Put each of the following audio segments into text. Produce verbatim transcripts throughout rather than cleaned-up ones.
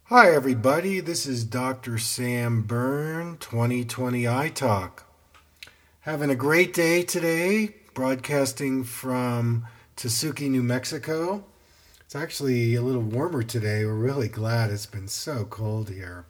Hi, everybody. This is Doctor Sam Byrne, twenty twenty iTalk. Having a great day today, broadcasting from Tesuque, New Mexico. It's actually a little warmer today. We're really glad. It's been so cold here.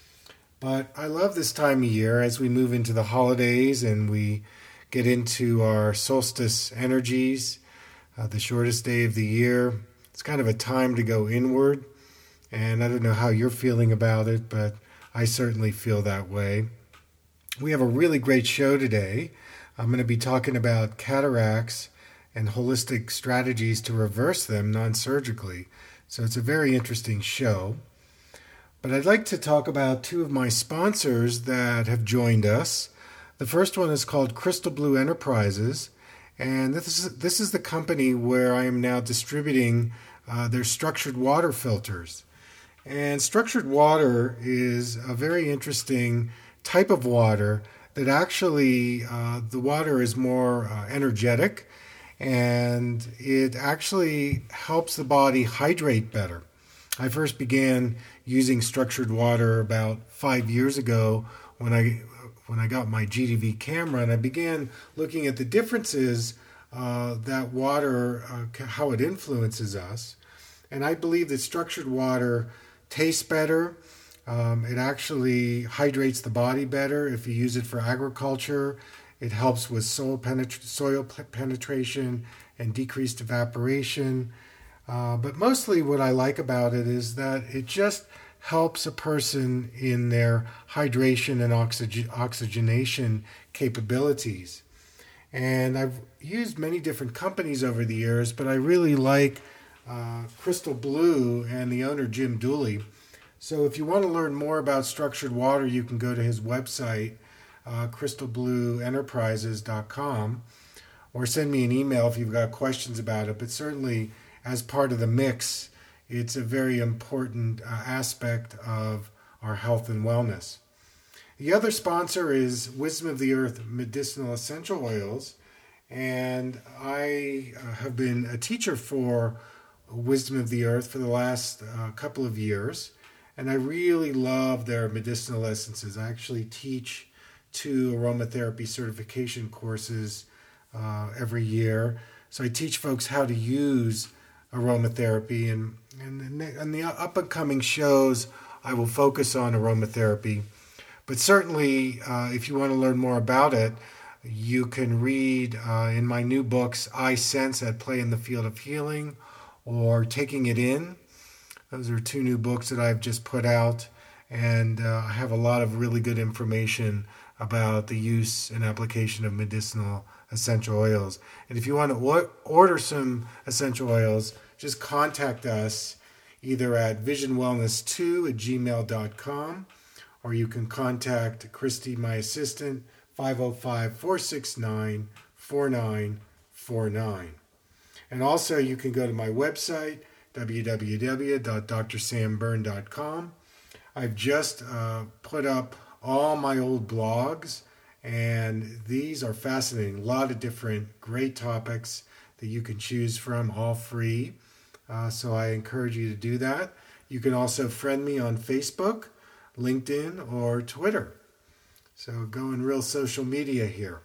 But I love this time of year as we move into the holidays and we get into our solstice energies, uh, the shortest day of the year. It's kind of a time to go inward. And I don't know how you're feeling about it, but I certainly feel that way. We have a really great show today. I'm going to be talking about cataracts and holistic strategies to reverse them non-surgically. So it's a very interesting show. But I'd like to talk about two of my sponsors that have joined us. The first one is called Crystal Blue Enterprises. And this is, this is the company where I am now distributing uh, their structured water filters. And structured water is a very interesting type of water that actually, uh, the water is more uh, energetic and it actually helps the body hydrate better. I first began using structured water about five years ago when I when I got my G D V camera, and I began looking at the differences uh, that water, uh, how it influences us. And I believe that structured water tastes better. Um, it actually hydrates the body better if you use it for agriculture. It helps with soil, penetra- soil penetration and decreased evaporation. Uh, but mostly what I like about it is that it just helps a person in their hydration and oxygen- oxygenation capabilities. And I've used many different companies over the years, but I really like Uh, Crystal Blue and the owner Jim Dooley. So if you want to learn more about structured water, you can go to his website, uh, crystal blue enterprises dot com, or send me an email if you've got questions about it. But certainly, as part of the mix, it's a very important uh, aspect of our health and wellness. The other sponsor is Wisdom of the Earth Medicinal Essential Oils, and I uh, have been a teacher for Wisdom of the Earth for the last uh, couple of years, and I really love their medicinal essences. I actually teach two aromatherapy certification courses uh, every year, so I teach folks how to use aromatherapy, and and in the up and coming shows I will focus on aromatherapy. But certainly, uh, if you want to learn more about it, you can read uh, in my new books, I Sense at Play in the Field of Healing, or Taking It In. Those are two new books that I've just put out, and uh, I have a lot of really good information about the use and application of medicinal essential oils. And if you want to or- order some essential oils, just contact us either at vision wellness two at gmail dot com, or you can contact Christy, my assistant, five oh five, four six nine, four nine four nine. And also, you can go to my website, w w w dot d r sam byrne dot com. I've just uh, put up all my old blogs, and these are fascinating. A lot of different great topics that you can choose from, all free. Uh, so I encourage you to do that. You can also friend me on Facebook, LinkedIn, or Twitter. So going real social media here.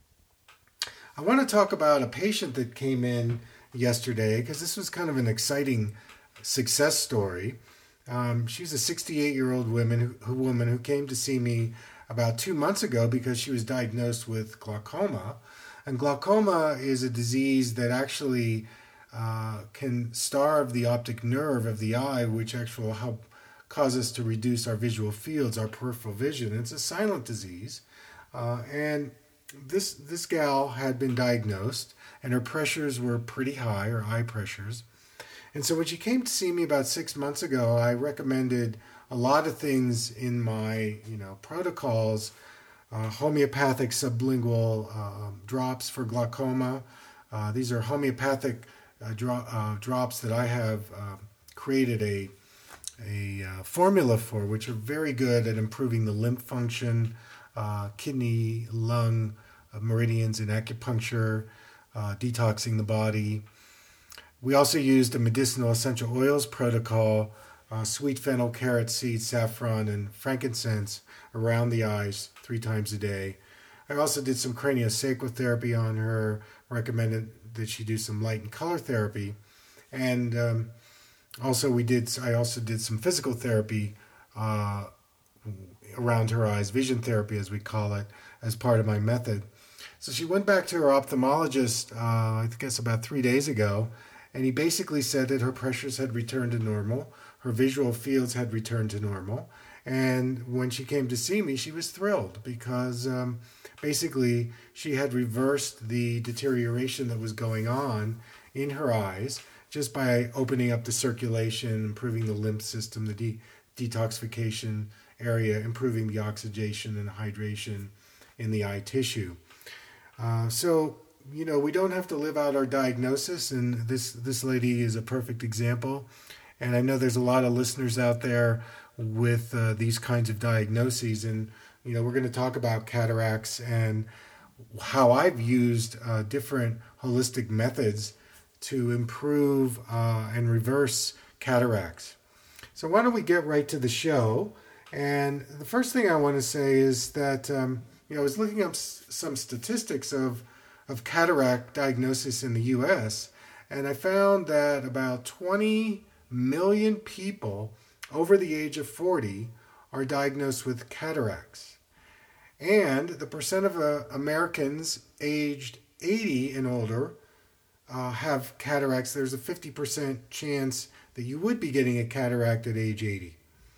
I want to talk about a patient that came in yesterday, because this was kind of an exciting success story. Um, she's a sixty-eight-year-old woman who, who woman who came to see me about two months ago because she was diagnosed with glaucoma. And glaucoma is a disease that actually uh, can starve the optic nerve of the eye, which actually will help cause us to reduce our visual fields, our peripheral vision. It's a silent disease. Uh, and this this gal had been diagnosed, and her pressures were pretty high, her eye pressures. And so when she came to see me about six months ago, I recommended a lot of things in my, you know, protocols, uh, homeopathic sublingual uh, drops for glaucoma. Uh, these are homeopathic uh, dro- uh, drops that I have uh, created a, a uh, formula for, which are very good at improving the lymph function, uh, kidney, lung, uh, meridians in acupuncture, uh, detoxing the body. We also used a medicinal essential oils protocol uh, sweet fennel, carrot seed, saffron, and frankincense around the eyes three times a day. I also did some craniosacral therapy on her, recommended that she do some light and color therapy. And um, also we did, I also did some physical therapy uh, around her eyes, vision therapy as we call it, as part of my method. So she went back to her ophthalmologist, uh, I guess about three days ago, and he basically said that her pressures had returned to normal, her visual fields had returned to normal, and when she came to see me, she was thrilled because um, basically she had reversed the deterioration that was going on in her eyes just by opening up the circulation, improving the lymph system, the de- detoxification area, improving the oxygenation and hydration in the eye tissue. Uh, so, you know, we don't have to live out our diagnosis, and this, this lady is a perfect example. And I know there's a lot of listeners out there with uh, these kinds of diagnoses, and, you know, we're going to talk about cataracts and how I've used uh, different holistic methods to improve uh, and reverse cataracts. So why don't we get right to the show? And the first thing I want to say is that, um, you know, I was looking up s- some statistics of, of cataract diagnosis in the U S, and I found that about twenty million people over the age of forty are diagnosed with cataracts. And the percent of uh, Americans aged eighty and older uh, have cataracts. There's a fifty percent chance that you would be getting a cataract at age eighty.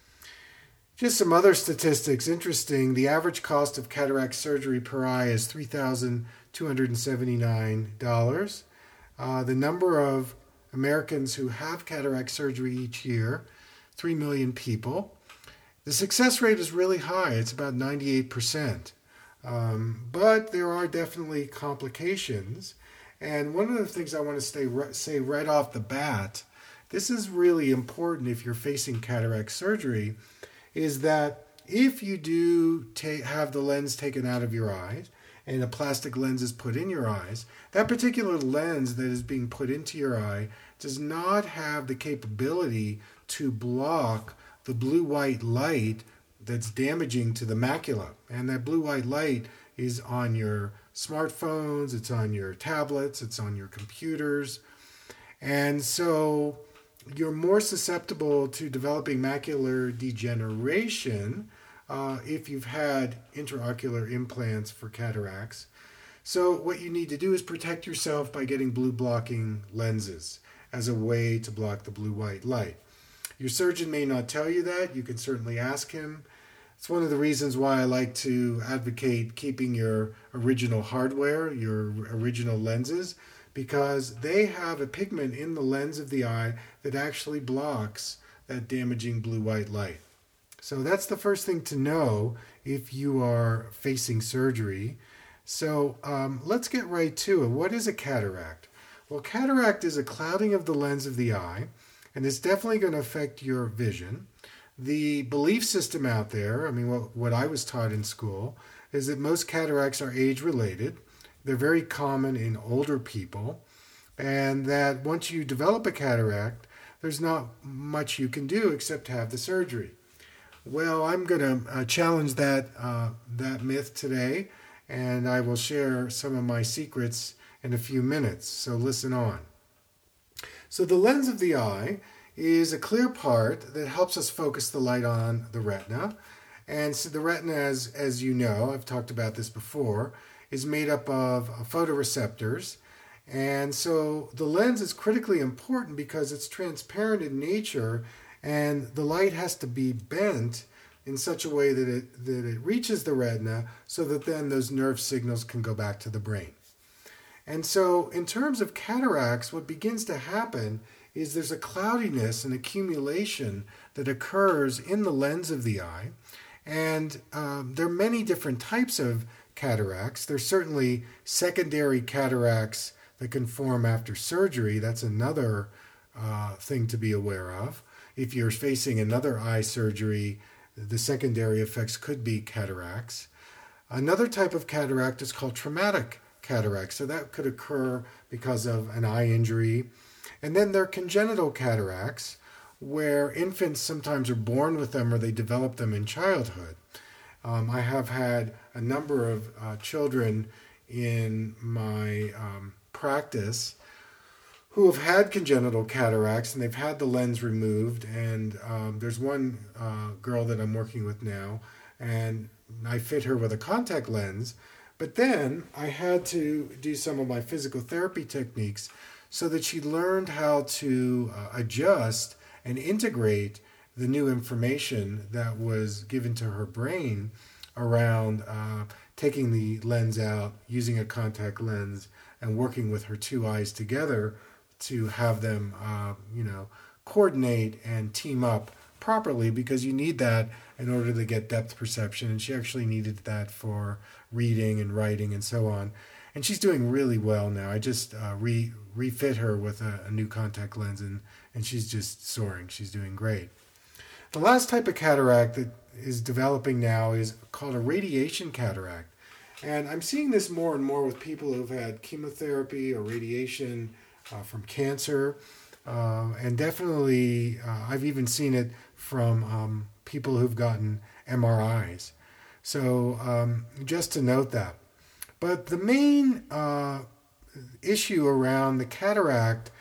Just some other statistics. Interesting. The average cost of cataract surgery per eye is three thousand two hundred seventy-nine dollars. Uh, the number of Americans who have cataract surgery each year, three million people. The success rate is really high. It's about ninety-eight percent. Um, but there are definitely complications. And one of the things I want to stay, say right off the bat, this is really important if you're facing cataract surgery, is that if you do ta- have the lens taken out of your eyes and a plastic lens is put in your eyes, that particular lens that is being put into your eye does not have the capability to block the blue-white light that's damaging to the macula. And that blue-white light is on your smartphones, it's on your tablets, it's on your computers. And so you're more susceptible to developing macular degeneration uh, if you've had intraocular implants for cataracts. So what you need to do is protect yourself by getting blue blocking lenses as a way to block the blue-white light. Your surgeon may not tell you that. You can certainly ask him. It's one of the reasons why I like to advocate keeping your original hardware, your original lenses, because they have a pigment in the lens of the eye that actually blocks that damaging blue-white light. So that's the first thing to know if you are facing surgery. So um, let's get right to it. What is a cataract? Well, cataract is a clouding of the lens of the eye, and it's definitely going to affect your vision. The belief system out there, I mean, what, what I was taught in school, is that most cataracts are age-related. They're very common in older people, and that once you develop a cataract, there's not much you can do except have the surgery. Well, I'm going to uh, challenge that uh, that myth today, and I will share some of my secrets in a few minutes, so listen on. So the lens of the eye is a clear part that helps us focus the light on the retina. And so the retina, as, as you know, I've talked about this before, is made up of photoreceptors. And so the lens is critically important because it's transparent in nature, and the light has to be bent in such a way that it, that it reaches the retina so that then those nerve signals can go back to the brain. And so in terms of cataracts, what begins to happen is there's a cloudiness and accumulation that occurs in the lens of the eye. And um, there are many different types of cataracts. There's certainly secondary cataracts that can form after surgery. That's another uh, thing to be aware of. If you're facing another eye surgery, the secondary effects could be cataracts. Another type of cataract is called traumatic cataract. So that could occur because of an eye injury. And then there are congenital cataracts, where infants sometimes are born with them or they develop them in childhood. Um, I have had a number of uh, children in my um, practice who have had congenital cataracts and they've had the lens removed. And um, there's one uh, girl that I'm working with now, and I fit her with a contact lens. But then I had to do some of my physical therapy techniques so that she learned how to uh, adjust and integrate the new information that was given to her brain around uh, taking the lens out, using a contact lens, and working with her two eyes together to have them, uh, you know, coordinate and team up properly, because you need that in order to get depth perception. And she actually needed that for reading and writing and so on. And she's doing really well now. I just uh, re refit her with a, a new contact lens, and, and she's just soaring. She's doing great. The last type of cataract that is developing now is called a radiation cataract. And I'm seeing this more and more with people who've had chemotherapy or radiation uh, from cancer. Uh, and definitely, uh, I've even seen it from um, people who've gotten M R Is. So um, just to note that. But the main uh, issue around the cataract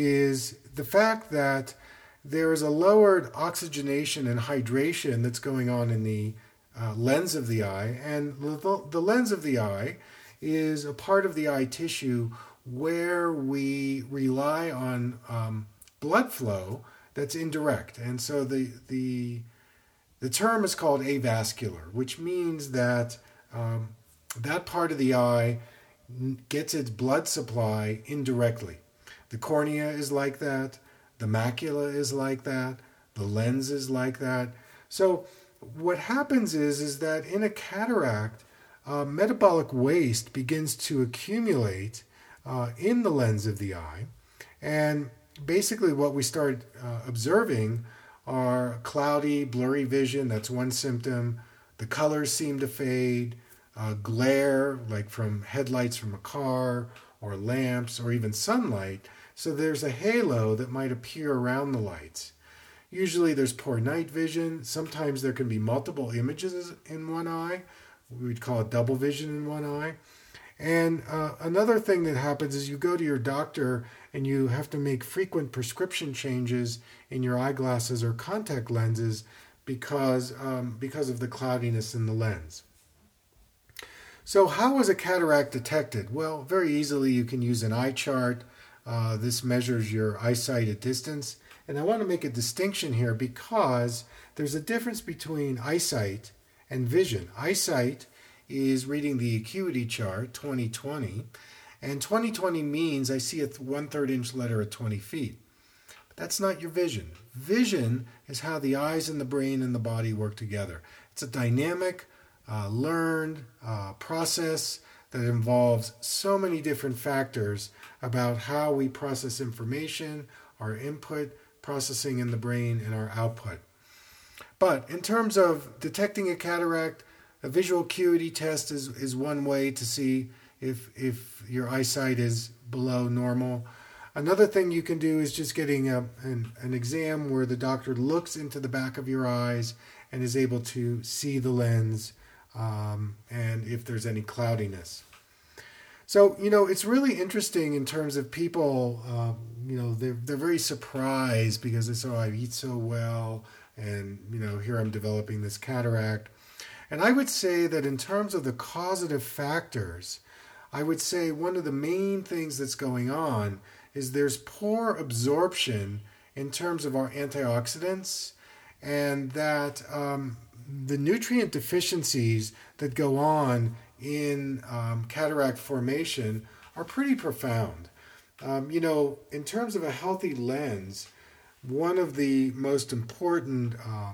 is the fact that there is a lowered oxygenation and hydration that's going on in the uh, lens of the eye. And the, the lens of the eye is a part of the eye tissue where we rely on um, blood flow that's indirect. And so the, the, the term is called avascular, which means that um, that part of the eye gets its blood supply indirectly. The cornea is like that. The macula is like that. The lens is like that. So what happens is, is that in a cataract, uh, metabolic waste begins to accumulate uh, in the lens of the eye. And basically what we start uh, observing are cloudy, blurry vision. That's one symptom. The colors seem to fade. Uh, glare, like from headlights from a car or lamps or even sunlight. So there's a halo that might appear around the lights. Usually there's poor night vision. Sometimes there can be multiple images in one eye. We'd call it double vision in one eye. And uh, another thing that happens is you go to your doctor and you have to make frequent prescription changes in your eyeglasses or contact lenses because, um, because of the cloudiness in the lens. So how is a cataract detected? Well, very easily you can use an eye chart. Uh, this measures your eyesight at distance. And I want to make a distinction here because there's a difference between eyesight and vision. Eyesight is reading the acuity chart, twenty twenty. And twenty twenty means I see a one-third inch letter at twenty feet. But that's not your vision. Vision is how the eyes and the brain and the body work together. It's a dynamic, uh, learned uh, process that involves so many different factors about how we process information, our input, processing in the brain, and our output. But in terms of detecting a cataract, a visual acuity test is, is one way to see if, if your eyesight is below normal. Another thing you can do is just getting a, an, an exam where the doctor looks into the back of your eyes and is able to see the lens um, and if there's any cloudiness. So, you know, it's really interesting in terms of people, uh, you know, they're, they're very surprised because they say, oh, I eat so well, and, you know, here I'm developing this cataract. And I would say that in terms of the causative factors, I would say one of the main things that's going on is there's poor absorption in terms of our antioxidants, and that um, the nutrient deficiencies that go on in um, cataract formation are pretty profound. Um, you know, in terms of a healthy lens, one of the most important uh,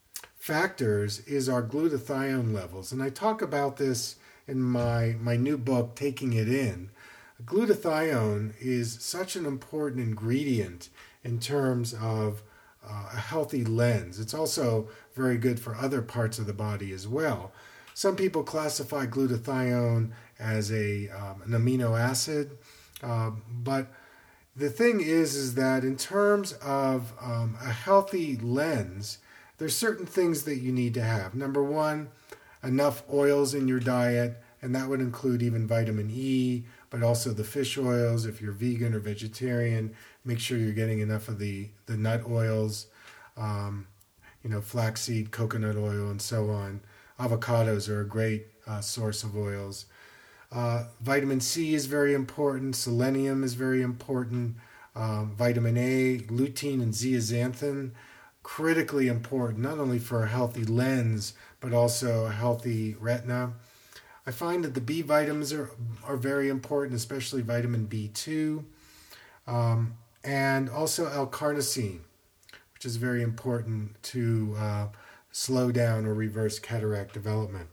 factors is our glutathione levels. And I talk about this in my, my new book, Taking It In. Glutathione is such an important ingredient in terms of uh, a healthy lens. It's also very good for other parts of the body as well. Some people classify glutathione as a um, an amino acid, uh, but the thing is, is that in terms of um, a healthy lens, there's certain things that you need to have. Number one, enough oils in your diet, and that would include even vitamin E, but also the fish oils. If you're vegan or vegetarian, make sure you're getting enough of the, the nut oils, um, you know, flaxseed, coconut oil, and so on. Avocados are a great uh, source of oils. Uh, vitamin C is very important. Selenium is very important. Um, vitamin A, lutein, and zeaxanthin, critically important, not only for a healthy lens, but also a healthy retina. I find that the B vitamins are, are very important, especially vitamin B two, um, and also L-carnosine, which is very important to uh, slow down or reverse cataract development.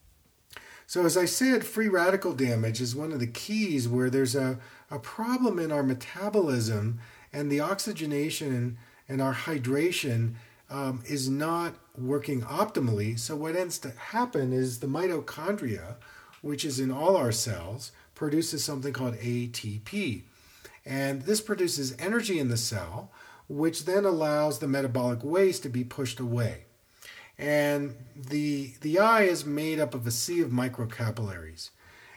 So as I said, free radical damage is one of the keys where there's a, a problem in our metabolism, and the oxygenation and our hydration um, is not working optimally. So what ends to happen is the mitochondria, which is in all our cells, produces something called A T P. And this produces energy in the cell, which then allows the metabolic waste to be pushed away. And the, the eye is made up of a sea of microcapillaries.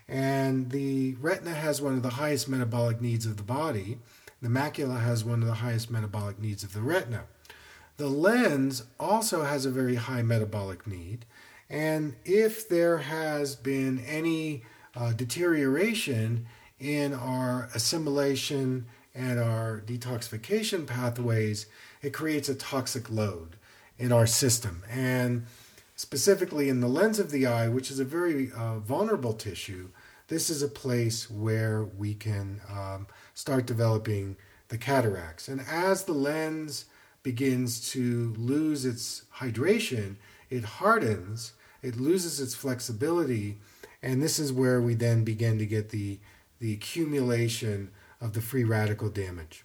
And the retina has one of the highest metabolic needs of the body. The macula has one of the highest metabolic needs of the retina. The lens also has a very high metabolic need. And if there has been any uh, deterioration in our assimilation and our detoxification pathways, it creates a toxic load in our system. And specifically in the lens of the eye, which is a very uh, vulnerable tissue, this is a place where we can um, start developing the cataracts. And as the lens begins to lose its hydration, it hardens, it loses its flexibility, and this is where we then begin to get the, the accumulation of the free radical damage.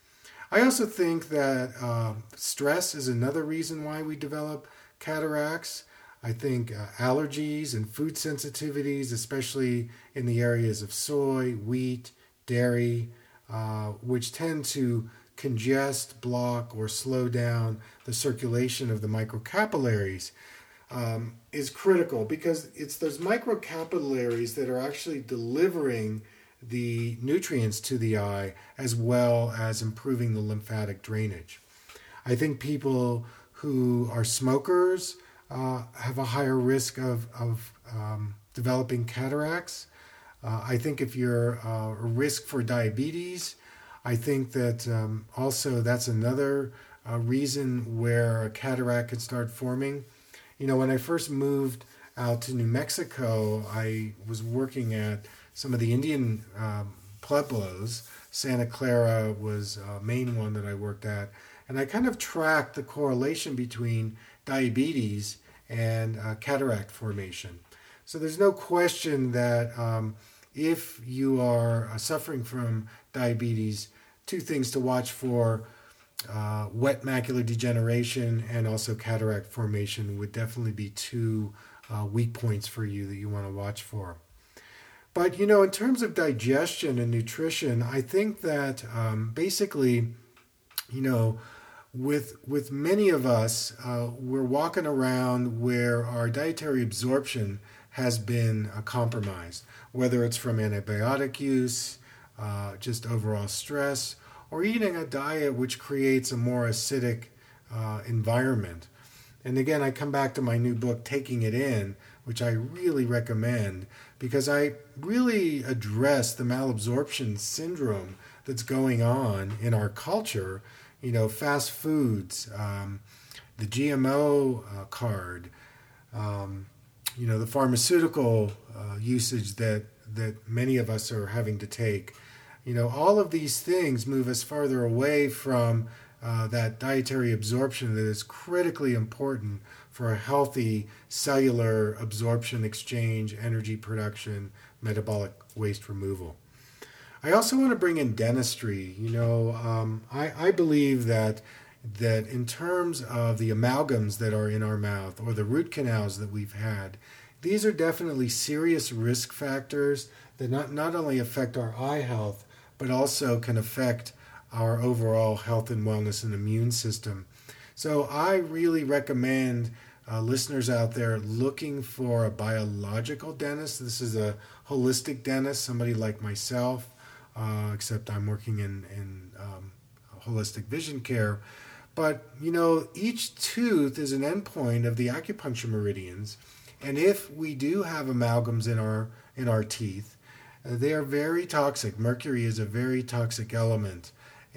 I also think that uh, stress is another reason why we develop cataracts. I think uh, allergies and food sensitivities, especially in the areas of soy, wheat, dairy, uh, which tend to congest, block, or slow down the circulation of the microcapillaries, um, is critical, because it's those microcapillaries that are actually delivering the nutrients to the eye, as well as improving the lymphatic drainage. I think people who are smokers uh, have a higher risk of, of um, developing cataracts. Uh, I think if you're uh, a risk for diabetes, I think that um, also that's another uh, reason where a cataract can start forming. You know, when I first moved out to New Mexico, I was working at some of the Indian um, pueblos. Santa Clara was a main one that I worked at. And I kind of tracked the correlation between diabetes and uh, cataract formation. So there's no question that um, if you are uh, suffering from diabetes, two things to watch for: uh, wet macular degeneration and also cataract formation would definitely be two uh, weak points for you that you want to watch for. But, you know, in terms of digestion and nutrition, I think that um, basically, you know, with with many of us, uh, we're walking around where our dietary absorption has been uh, compromised, whether it's from antibiotic use, uh, just overall stress, or eating a diet which creates a more acidic uh, environment. And again, I come back to my new book, Taking It In, which I really recommend, because I really address the malabsorption syndrome that's going on in our culture. You know, fast foods, um, the G M O uh, card, um, you know, the pharmaceutical uh, usage that, that many of us are having to take. You know, all of these things move us farther away from uh, that dietary absorption that is critically important for a healthy cellular absorption, exchange, energy production, metabolic waste removal. I also want to bring in dentistry. You know, um, I, I believe that that in terms of the amalgams that are in our mouth or the root canals that we've had, these are definitely serious risk factors that not, not only affect our eye health, but also can affect our overall health and wellness and immune system. So I really recommend uh, listeners out there looking for a biological dentist. This is a holistic dentist, somebody like myself, uh, except I'm working in, in um, holistic vision care. But, you know, each tooth is an endpoint of the acupuncture meridians. And if we do have amalgams in our in our teeth, uh, they are very toxic. Mercury is a very toxic element.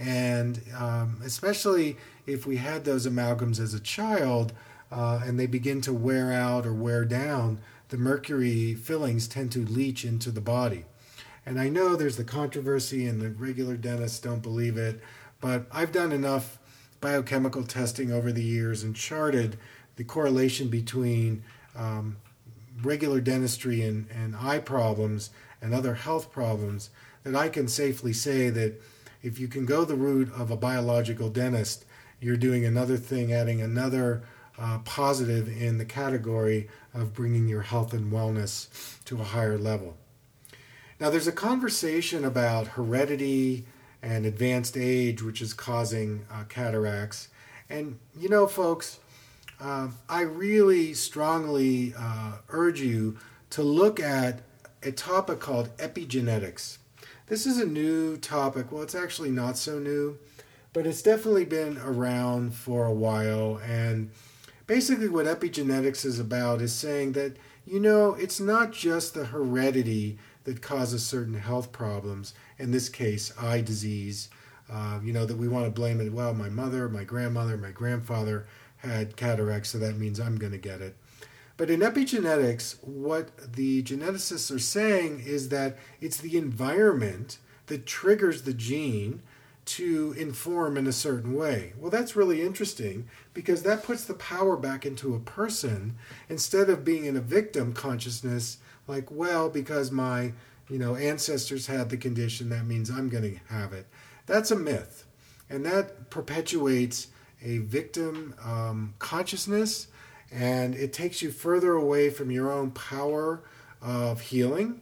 And um, especially if we had those amalgams as a child uh, and they begin to wear out or wear down, the mercury fillings tend to leach into the body. And I know there's the controversy and the regular dentists don't believe it, but I've done enough biochemical testing over the years and charted the correlation between um, regular dentistry and, and eye problems and other health problems that I can safely say that if you can go the route of a biological dentist, you're doing another thing, adding another uh, positive in the category of bringing your health and wellness to a higher level. Now, there's a conversation about heredity and advanced age, which is causing uh, cataracts. And, you know, folks, uh, I really strongly uh, urge you to look at a topic called epigenetics. This is a new topic. Well, it's actually not so new, but it's definitely been around for a while. And basically what epigenetics is about is saying that, you know, it's not just the heredity that causes certain health problems, in this case, eye disease, uh, you know, that we want to blame it. Well, my mother, my grandmother, my grandfather had cataracts, so that means I'm going to get it. But in epigenetics, what the geneticists are saying is that it's the environment that triggers the gene to inform in a certain way. Well, that's really interesting because that puts the power back into a person instead of being in a victim consciousness like, well, because my, you know, ancestors had the condition, that means I'm going to have it. That's a myth. And that perpetuates a victim um, consciousness, and it takes you further away from your own power of healing.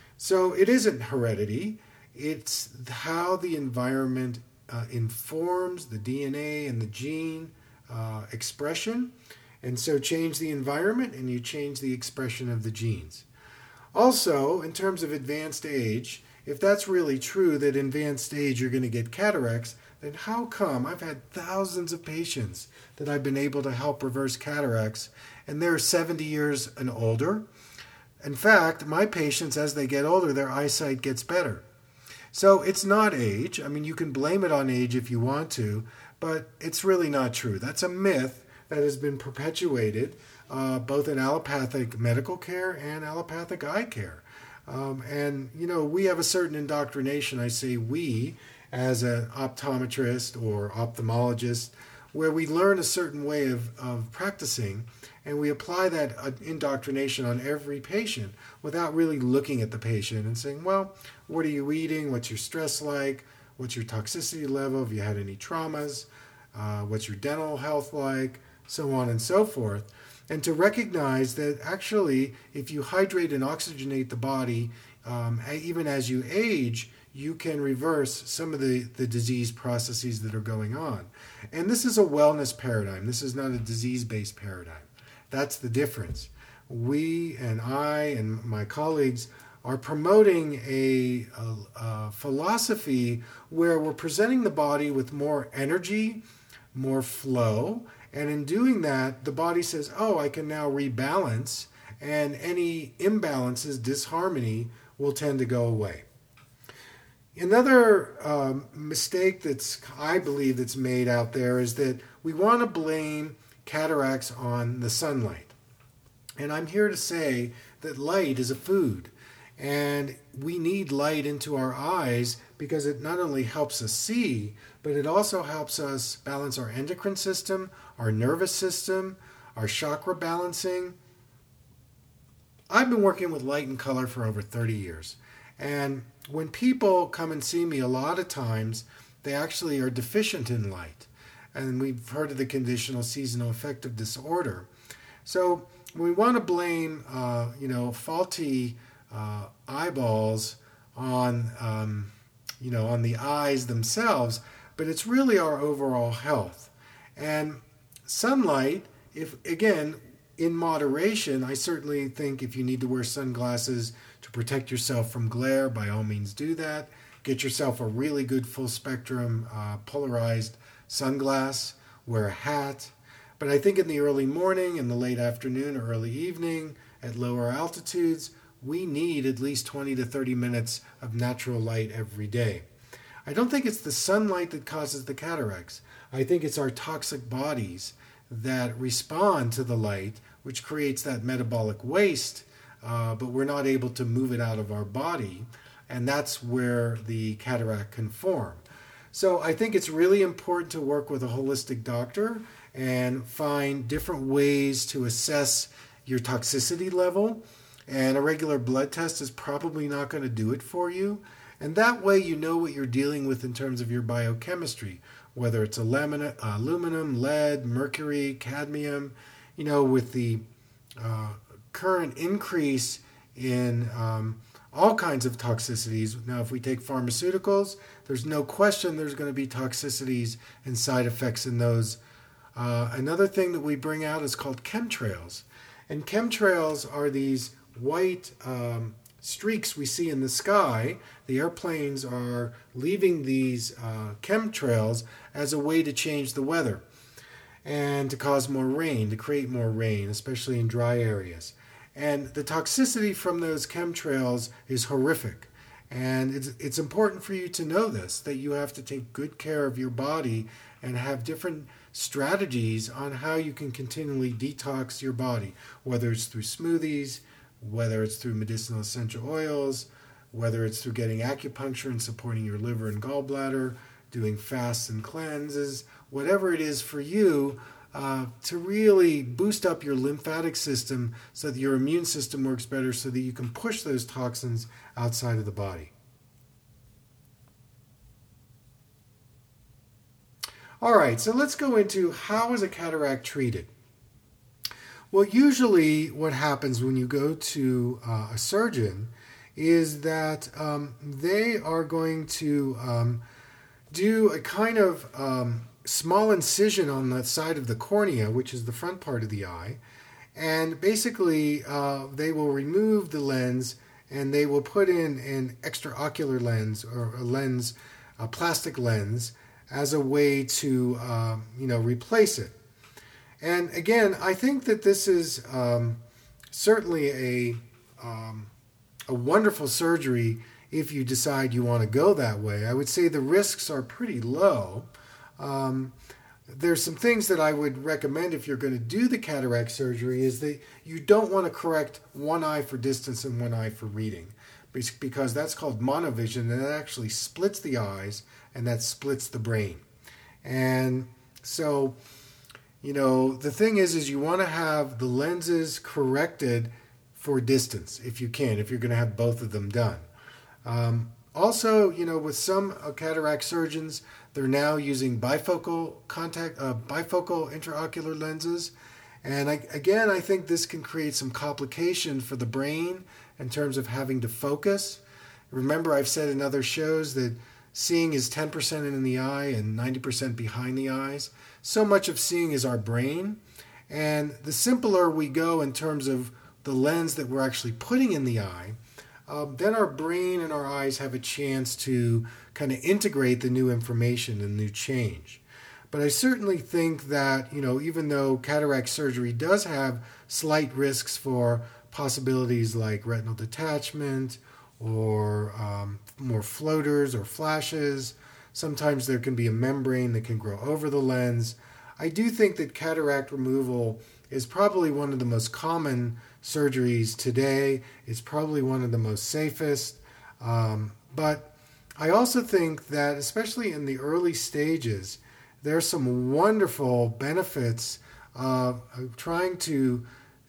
So it isn't heredity. It's how the environment uh, informs the D N A and the gene uh, expression. And so change the environment and you change the expression of the genes. Also, in terms of advanced age, if that's really true that in advanced age you're going to get cataracts, then how come I've had thousands of patients that I've been able to help reverse cataracts, and they're seventy years and older? In fact, my patients, as they get older, their eyesight gets better. So it's not age. I mean, you can blame it on age if you want to, but it's really not true. That's a myth that has been perpetuated uh, both in allopathic medical care and allopathic eye care. Um, and, you know, we have a certain indoctrination, I say we, as an optometrist or ophthalmologist, where we learn a certain way of, of practicing and we apply that uh, indoctrination on every patient without really looking at the patient and saying, well, what are you eating? What's your stress like? What's your toxicity level? Have you had any traumas? Uh, what's your dental health like? So on and so forth. And to recognize that actually, if you hydrate and oxygenate the body, um, even as you age, you can reverse some of the, the disease processes that are going on. And this is a wellness paradigm. This is not a disease-based paradigm. That's the difference. We and I and my colleagues are promoting a, a, a philosophy where we're presenting the body with more energy, more flow, and in doing that, the body says, oh, I can now rebalance, and any imbalances, disharmony, will tend to go away. Another um, mistake that's, I believe, that's made out there is that we want to blame cataracts on the sunlight. And I'm here to say that light is a food, and we need light into our eyes because it not only helps us see, but it also helps us balance our endocrine system, our nervous system, our chakra balancing. I've been working with light and color for over thirty years. And when people come and see me, a lot of times they actually are deficient in light. And we've heard of the conditional seasonal affective disorder. So we want to blame, uh, you know, faulty uh, eyeballs on um, you know, on the eyes themselves, but it's really our overall health. And sunlight, if again, in moderation, I certainly think if you need to wear sunglasses to protect yourself from glare, by all means do that. Get yourself a really good full spectrum uh, polarized sunglass, wear a hat. But I think in the early morning, in the late afternoon or early evening, at lower altitudes, we need at least twenty to thirty minutes of natural light every day. I don't think it's the sunlight that causes the cataracts. I think it's our toxic bodies that respond to the light, which creates that metabolic waste, uh, but we're not able to move it out of our body, and that's where the cataract can form. So I think it's really important to work with a holistic doctor and find different ways to assess your toxicity level, and a regular blood test is probably not going to do it for you. And that way you know what you're dealing with in terms of your biochemistry, whether it's aluminum, aluminum lead, mercury, cadmium. You know, with the uh, current increase in um, all kinds of toxicities. Now, if we take pharmaceuticals, there's no question there's going to be toxicities and side effects in those. Uh, another thing that we bring out is called chemtrails. And chemtrails are these white um, streaks we see in the sky. The airplanes are leaving these uh, chemtrails as a way to change the weather and to cause more rain, to create more rain, especially in dry areas. And the toxicity from those chemtrails is horrific. And it's, it's important for you to know this, that you have to take good care of your body and have different strategies on how you can continually detox your body, whether it's through smoothies, whether it's through medicinal essential oils, whether it's through getting acupuncture and supporting your liver and gallbladder, doing fasts and cleanses, whatever it is for you, uh, to really boost up your lymphatic system so that your immune system works better, so that you can push those toxins outside of the body. All right, so let's go into how is a cataract treated. Well, usually what happens when you go to uh, a surgeon is that um, they are going to um, do a kind of um, small incision on the side of the cornea, which is the front part of the eye, and basically uh, they will remove the lens and they will put in an extraocular lens or a lens, a plastic lens, as a way to uh, you know replace it. And again, I think that this is um, certainly a um, a wonderful surgery if you decide you want to go that way. I would say the risks are pretty low. Um, there's some things that I would recommend if you're going to do the cataract surgery is that you don't want to correct one eye for distance and one eye for reading, because that's called monovision, and that actually splits the eyes and that splits the brain. And so, you know, the thing is, is you want to have the lenses corrected for distance if you can, if you're going to have both of them done. Um, also, you know, with some uh, cataract surgeons, they're now using bifocal contact, uh, bifocal intraocular lenses. And I, again, I think this can create some complication for the brain in terms of having to focus. Remember, I've said in other shows that seeing is ten percent in the eye and ninety percent behind the eyes. So much of seeing is our brain. And the simpler we go in terms of the lens that we're actually putting in the eye, um, then our brain and our eyes have a chance to kind of integrate the new information and new change. But I certainly think that, you know, even though cataract surgery does have slight risks for possibilities like retinal detachment or um, more floaters or flashes, sometimes there can be a membrane that can grow over the lens. I do think that cataract removal is probably one of the most common surgeries today. It's probably one of the most safest. Um, but I also think that, especially in the early stages, there's some wonderful benefits of trying to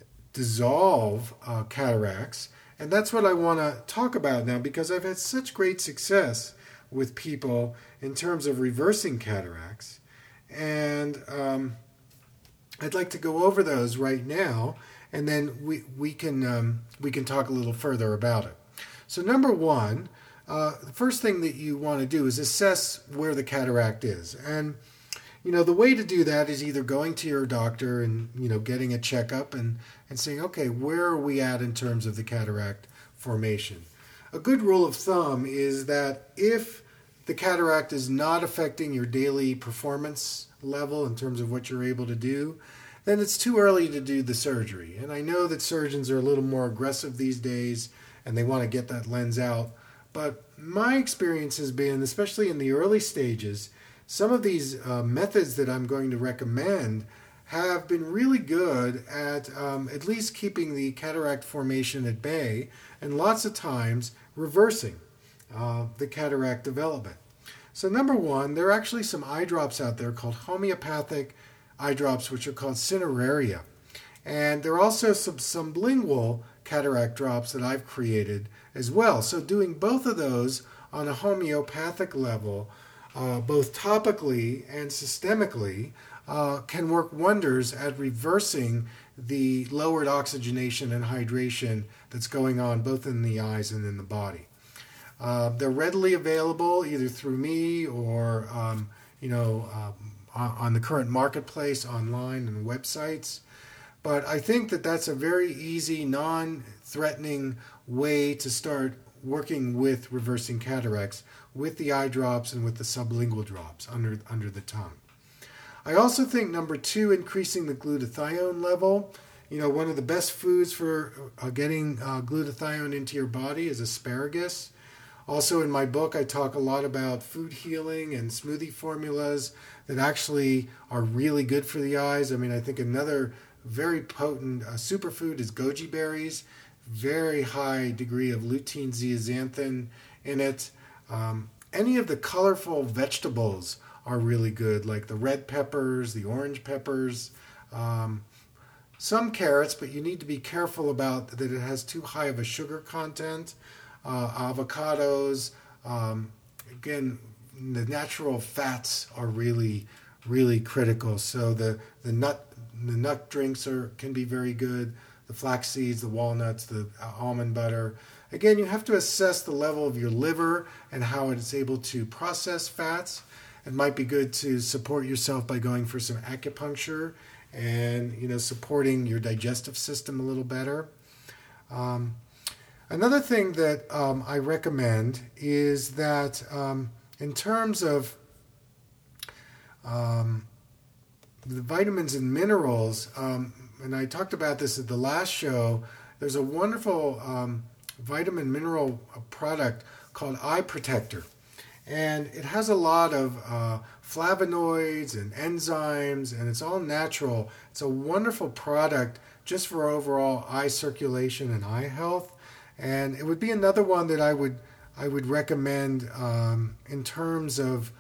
dissolve uh, cataracts. And that's what I want to talk about now, because I've had such great success with people in terms of reversing cataracts. And um, I'd like to go over those right now, and then we, we can um, we can talk a little further about it. So number one, uh, the first thing that you want to do is assess where the cataract is. And, you know, the way to do that is either going to your doctor and, you know, getting a checkup and, and saying, okay, where are we at in terms of the cataract formation? A good rule of thumb is that if the cataract is not affecting your daily performance level in terms of what you're able to do, then it's too early to do the surgery. And I know that surgeons are a little more aggressive these days and they want to get that lens out. But my experience has been, especially in the early stages, some of these uh, methods that I'm going to recommend have been really good at um, at least keeping the cataract formation at bay and lots of times reversing uh, the cataract development. So number one, there are actually some eye drops out there called homeopathic eye drops, which are called Cineraria. And there are also some sublingual cataract drops that I've created as well. So doing both of those on a homeopathic level, uh, both topically and systemically, uh, can work wonders at reversing the lowered oxygenation and hydration that's going on both in the eyes and in the body. Uh, they're readily available either through me or, um, you know, um, on, on the current marketplace, online and websites. But I think that that's a very easy, non-threatening way to start working with reversing cataracts with the eye drops and with the sublingual drops under, under the tongue. I also think, number two, increasing the glutathione level. You know, one of the best foods for uh, getting uh, glutathione into your body is asparagus. Also in my book, I talk a lot about food healing and smoothie formulas that actually are really good for the eyes. I mean, I think another very potent uh, superfood is goji berries. Very high degree of lutein zeaxanthin in it. Um, any of the colorful vegetables are really good, like the red peppers, the orange peppers, um, some carrots, but you need to be careful about that it has too high of a sugar content. Uh, avocados, um, again, the natural fats are really, really critical. So the, the nut the nut drinks are can be very good. The flax seeds, the walnuts, the almond butter. Again, you have to assess the level of your liver and how it's able to process fats. It might be good to support yourself by going for some acupuncture and, you know, supporting your digestive system a little better. Um, Another thing that um, I recommend is that um, in terms of um, the vitamins and minerals, um, and I talked about this at the last show, there's a wonderful um, vitamin mineral product called Eye Protector. And it has a lot of uh, flavonoids and enzymes, and it's all natural. It's a wonderful product just for overall eye circulation and eye health. And it would be another one that I would I would recommend um, in terms of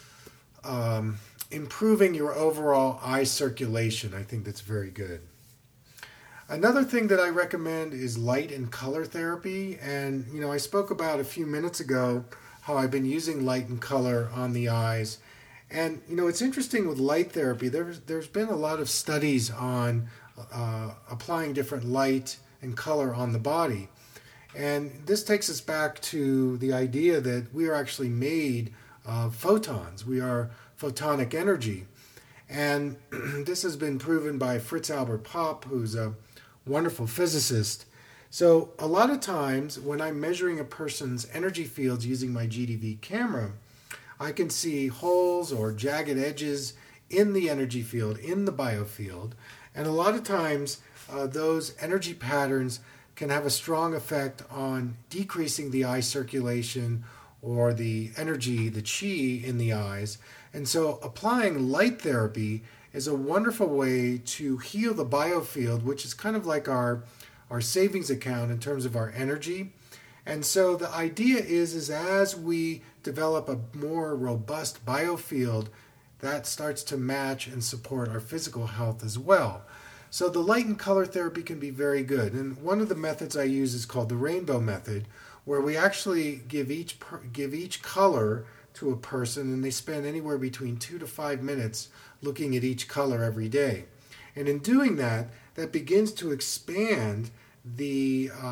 um, improving your overall eye circulation. I think that's very good. Another thing that I recommend is light and color therapy. And, you know, I spoke about a few minutes ago how I've been using light and color on the eyes. And, you know, it's interesting with light therapy. There's, there's been a lot of studies on uh, applying different light and color on the body. And this takes us back to the idea that we are actually made of photons. We are photonic energy. And this has been proven by Fritz Albert Popp, who's a wonderful physicist. So a lot of times when I'm measuring a person's energy fields using my G D V camera, I can see holes or jagged edges in the energy field, in the biofield. And a lot of times uh, those energy patterns can have a strong effect on decreasing the eye circulation or the energy, the chi in the eyes. And so applying light therapy is a wonderful way to heal the biofield, which is kind of like our, our savings account in terms of our energy. And so the idea is, is as we develop a more robust biofield, that starts to match and support our physical health as well. So the light and color therapy can be very good. And one of the methods I use is called the rainbow method, where we actually give each give each color to a person, and they spend anywhere between two to five minutes looking at each color every day. And in doing that, that begins to expand the uh,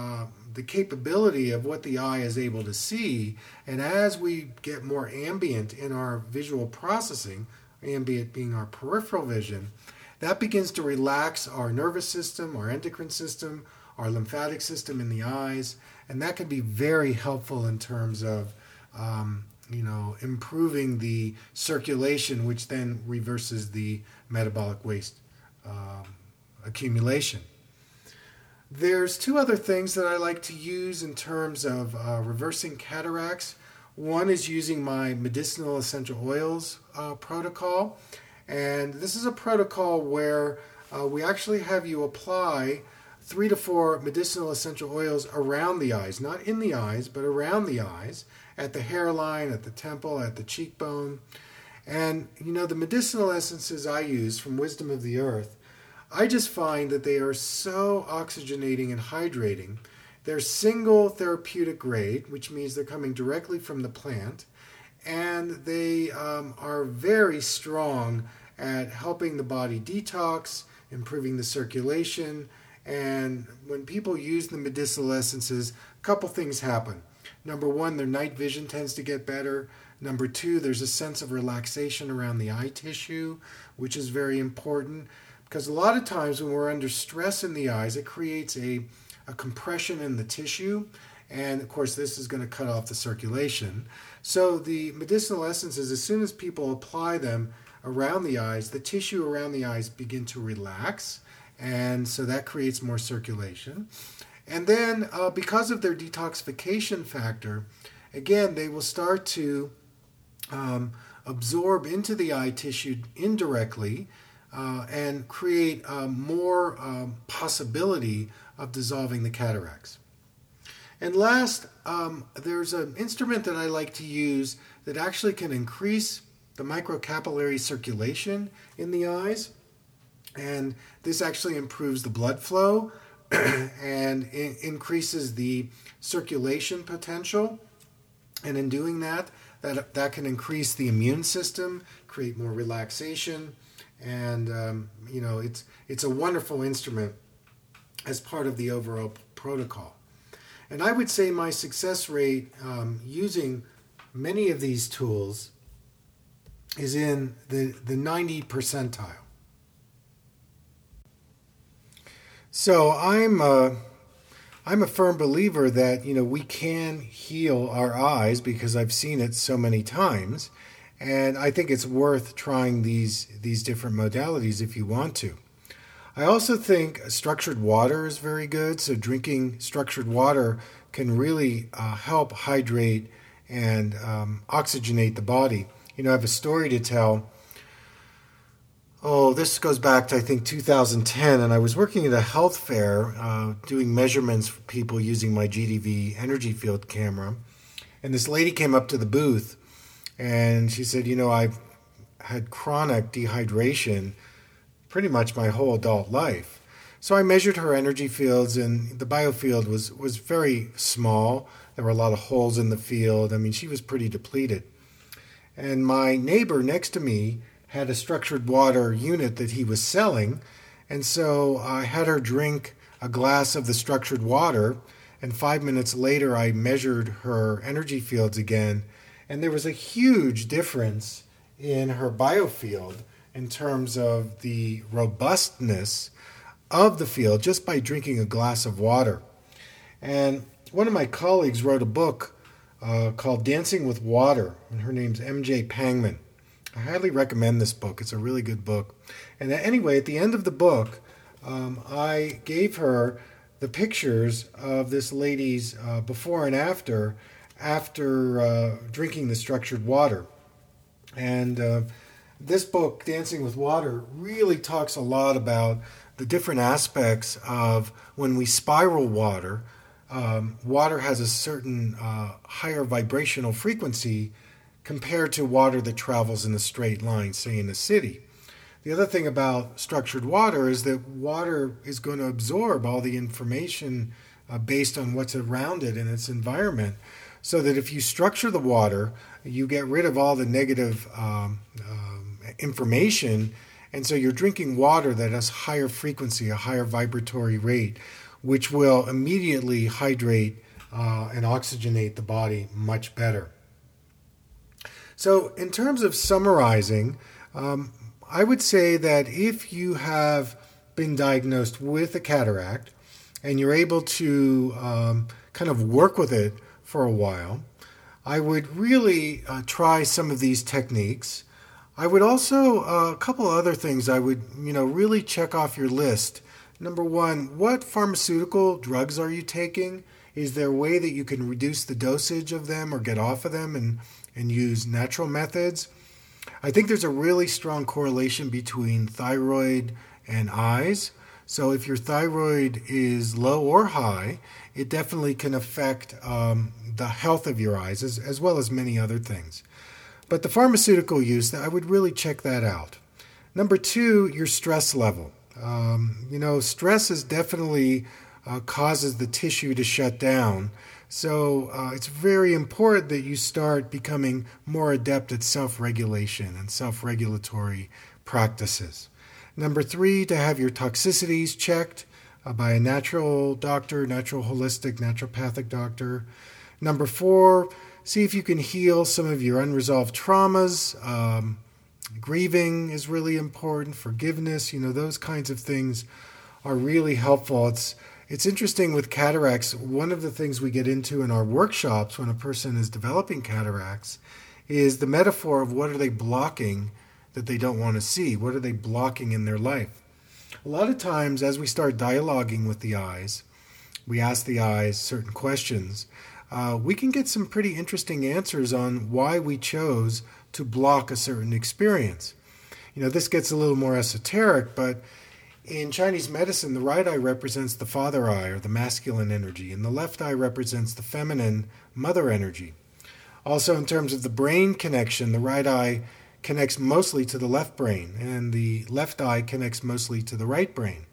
the capability of what the eye is able to see. And as we get more ambient in our visual processing, ambient being our peripheral vision, that begins to relax our nervous system, our endocrine system, our lymphatic system in the eyes, and that can be very helpful in terms of um, you know, improving the circulation, which then reverses the metabolic waste um, accumulation. There's two other things that I like to use in terms of uh, reversing cataracts. One is using my medicinal essential oils uh, protocol. And this is a protocol where uh, we actually have you apply three to four medicinal essential oils around the eyes, not in the eyes, but around the eyes, at the hairline, at the temple, at the cheekbone. And, you know, the medicinal essences I use from Wisdom of the Earth, I just find that they are so oxygenating and hydrating. They're single therapeutic grade, which means they're coming directly from the plant, and they um, are very strong at helping the body detox, improving the circulation. And when people use the medicinal essences, a couple things happen. Number one, their night vision tends to get better. Number two, there's a sense of relaxation around the eye tissue, which is very important. Because a lot of times when we're under stress in the eyes, it creates a, a compression in the tissue. And of course, this is going to cut off the circulation. So the medicinal essences, as soon as people apply them around the eyes, the tissue around the eyes begin to relax. And so that creates more circulation. And then uh, because of their detoxification factor, again, they will start to um, absorb into the eye tissue indirectly, Uh, and create uh, more um, possibility of dissolving the cataracts. And last, um, there's an instrument that I like to use that actually can increase the microcapillary circulation in the eyes. And this actually improves the blood flow and in- increases the circulation potential. And in doing that, that, that can increase the immune system, create more relaxation. And, um, you know, it's it's a wonderful instrument as part of the overall protocol. And I would say my success rate um, using many of these tools is in the, the ninety percentile. So I'm a, I'm a firm believer that, you know, we can heal our eyes because I've seen it so many times. And I think it's worth trying these these different modalities if you want to. I also think structured water is very good. So drinking structured water can really uh, help hydrate and um, oxygenate the body. You know, I have a story to tell. Oh, this goes back to, I think, two thousand ten, and I was working at a health fair uh, doing measurements for people using my G D V energy field camera. And this lady came up to the booth, and she said, you know, I've had chronic dehydration pretty much my whole adult life. So I measured her energy fields, and the biofield was, was very small. There were a lot of holes in the field. I mean, she was pretty depleted. And my neighbor next to me had a structured water unit that he was selling. And so I had her drink a glass of the structured water, and five minutes later I measured her energy fields again. And there was a huge difference in her biofield in terms of the robustness of the field just by drinking a glass of water. And one of my colleagues wrote a book uh, called Dancing with Water, and her name's M J Pangman. I highly recommend this book. It's a really good book. And anyway, at the end of the book, um, I gave her the pictures of this lady's uh, before and after after uh, drinking the structured water. And uh, this book, Dancing with Water, really talks a lot about the different aspects of when we spiral water. Um, water has a certain uh, higher vibrational frequency compared to water that travels in a straight line, say in a city. The other thing about structured water is that water is going to absorb all the information uh, based on what's around it in its environment. So that if you structure the water, you get rid of all the negative um, um, information, and so you're drinking water that has higher frequency, a higher vibratory rate, which will immediately hydrate uh, and oxygenate the body much better. So in terms of summarizing, um, I would say that if you have been diagnosed with a cataract and you're able to um, kind of work with it for a while, I would really uh, try some of these techniques. I would also, uh, a couple other things I would, you know, really check off your list. Number one, what pharmaceutical drugs are you taking? Is there a way that you can reduce the dosage of them or get off of them and, and use natural methods? I think there's a really strong correlation between thyroid and eyes. So if your thyroid is low or high, it definitely can affect um, the health of your eyes as, as well as many other things. But the pharmaceutical use, I would really check that out. Number two, your stress level. Um, you know, stress is definitely uh, causes the tissue to shut down. So uh, it's very important that you start becoming more adept at self-regulation and self-regulatory practices. Number three, to have your toxicities checked uh, by a natural doctor, natural holistic, naturopathic doctor. Number four, see if you can heal some of your unresolved traumas. Um, grieving is really important. Forgiveness, you know, those kinds of things are really helpful. It's It's interesting with cataracts. One of the things we get into in our workshops when a person is developing cataracts is the metaphor of what are they blocking that they don't want to see? What are they blocking in their life? A lot of times as we start dialoguing with the eyes, we ask the eyes certain questions, uh, we can get some pretty interesting answers on why we chose to block a certain experience. You know, this gets a little more esoteric, but in Chinese medicine, the right eye represents the father eye or the masculine energy, and the left eye represents the feminine mother energy. Also, in terms of the brain connection, the right eye connects mostly to the left brain, and the left eye connects mostly to the right brain.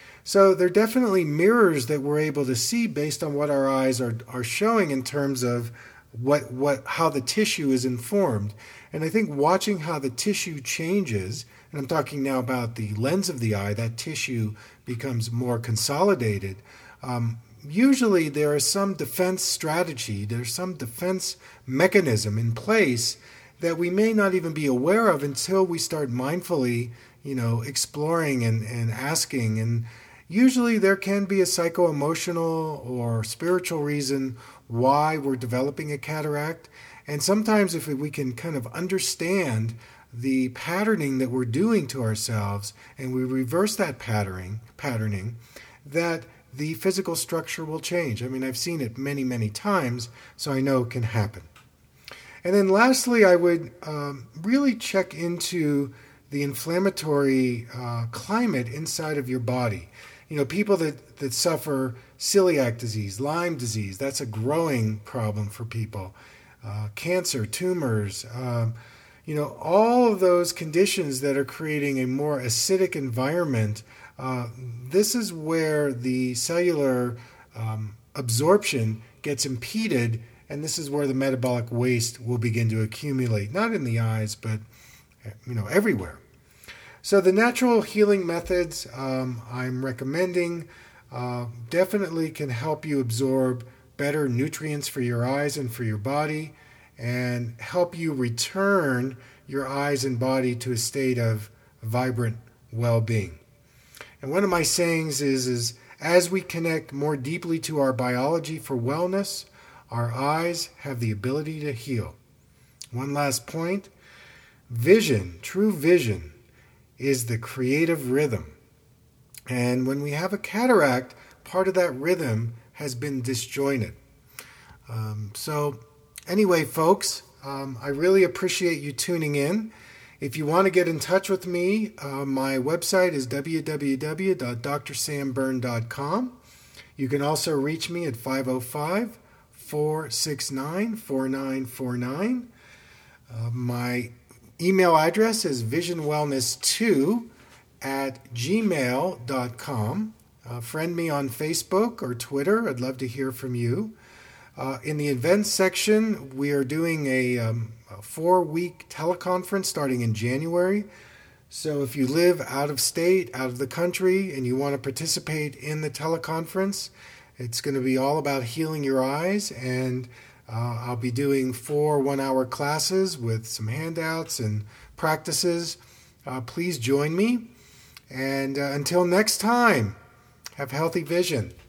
So they're definitely mirrors that we're able to see based on what our eyes are, are showing in terms of what what how the tissue is informed. And I think watching how the tissue changes, and I'm talking now about the lens of the eye, that tissue becomes more consolidated. Um, usually there is some defense strategy, there's some defense mechanism in place that we may not even be aware of until we start mindfully, you know, exploring and, and asking. And usually there can be a psycho-emotional or spiritual reason why we're developing a cataract. And sometimes if we can kind of understand the patterning that we're doing to ourselves and we reverse that patterning, patterning, that the physical structure will change. I mean, I've seen it many, many times, so I know it can happen. And then lastly, I would um, really check into the inflammatory uh, climate inside of your body. You know, people that, that suffer celiac disease, Lyme disease, that's a growing problem for people. Uh, cancer, tumors, um, you know, all of those conditions that are creating a more acidic environment, uh, this is where the cellular um, absorption gets impeded, and this is where the metabolic waste will begin to accumulate, not in the eyes, but, you know, everywhere. So the natural healing methods um, I'm recommending uh, definitely can help you absorb better nutrients for your eyes and for your body, and help you return your eyes and body to a state of vibrant well-being. And one of my sayings is, is as we connect more deeply to our biology for wellness, our eyes have the ability to heal. One last point, vision, true vision, is the creative rhythm. And when we have a cataract, part of that rhythm has been disjointed. Um, so anyway, folks, um, I really appreciate you tuning in. If you want to get in touch with me, uh, my website is w w w dot d r sam byrne dot com. You can also reach me at five oh five, four six nine, four nine four nine. Uh, my email address is vision wellness two at gmail dot com. Uh, friend me on Facebook or Twitter. I'd love to hear from you. Uh, in the events section, we are doing a, um, a four-week teleconference starting in January. So if you live out of state, out of the country, and you want to participate in the teleconference, it's going to be all about healing your eyes, and uh, I'll be doing four one-hour classes with some handouts and practices. Uh, please join me, and uh, until next time, have healthy vision.